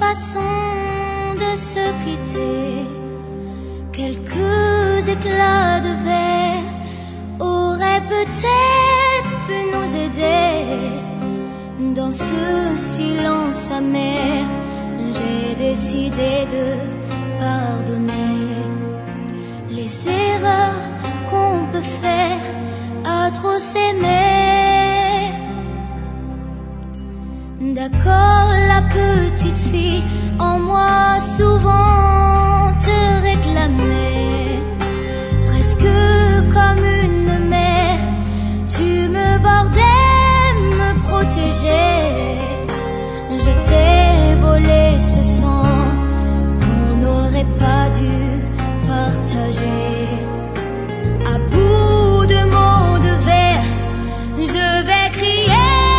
façon de se quitter. Quelques éclats de verre auraient peut-être pu nous aider. Dans ce silence amer, j'ai décidé de pardonner les erreurs qu'on peut faire à trop s'aimer. D'accord, la petite fille en moi souvent te réclamait, presque comme une mère. Tu me bordais, me protégeais. Je t'ai volé ce sang qu'on n'aurait pas dû partager. À bout de mots de verre, je vais crier.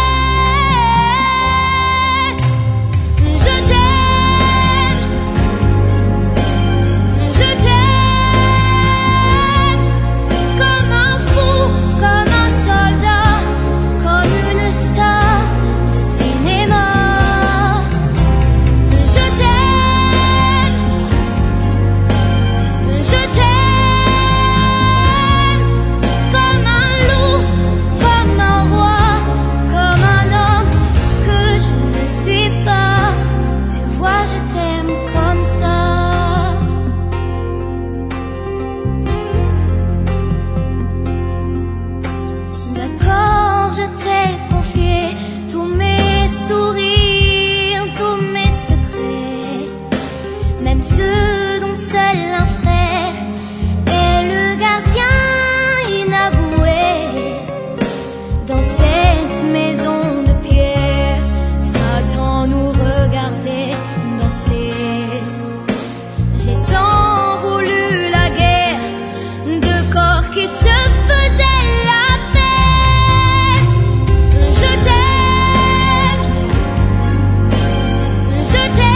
Même ceux dont seul un frère est le gardien inavoué. Dans cette maison de pierre, Satan nous regardait danser. J'ai tant voulu la guerre, de corps qui se faisaient la paix. Je t'aime, je t'aime.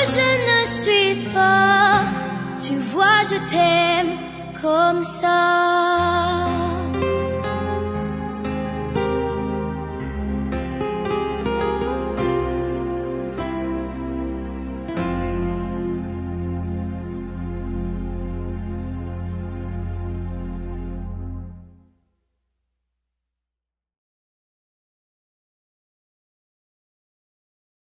Tu vois, je t'aime comme ça.